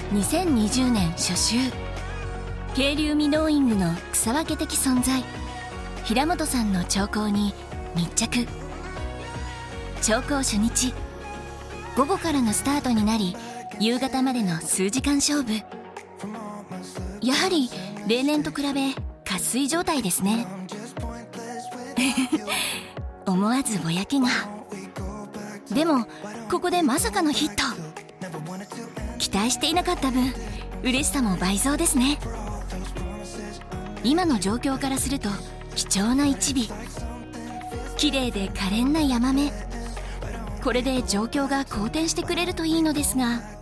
2020年初秋、渓流ミノーイングの草分け的存在、平本さんの長考に密着。長考初日、午後からのスタートになり、夕方までの数時間勝負。やはり例年と比べ渇水状態ですね。思わずぼやきが。でもここでまさかのヒット。期待していなかった分、嬉しさも倍増ですね。今の状況からすると貴重な一尾。綺麗で可憐なヤマメ。これで状況が好転してくれるといいのですが。